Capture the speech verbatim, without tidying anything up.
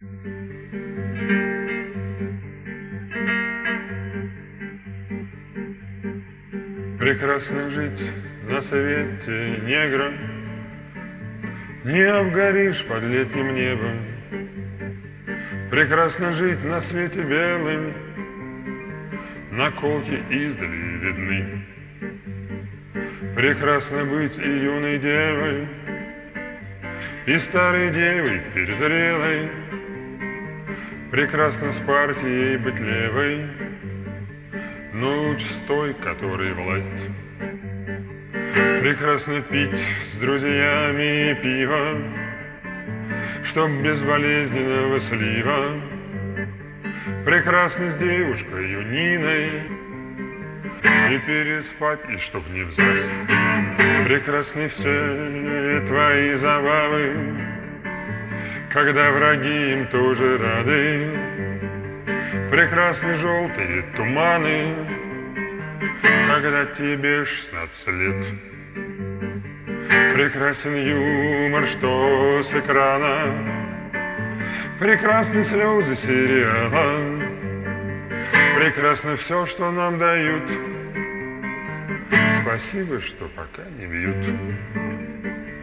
Прекрасно жить на свете негра, не обгоришь под летним небом. Прекрасно жить на свете белым, наколки издали видны. Прекрасно быть и юной девой, и старой девой перезрелой. Прекрасно с партией быть левой, но лучше с той, которой власть. Прекрасно пить с друзьями пиво, чтоб без болезненного слива. Прекрасно с девушкой Ниной и переспать, и чтоб не взять. Прекрасны все твои забавы, когда враги им тоже рады. Прекрасны желтые туманы, когда тебе шестнадцать лет. Прекрасен юмор, что с экрана, прекрасны слезы сериала. Прекрасно все, что нам дают, спасибо, что пока не бьют.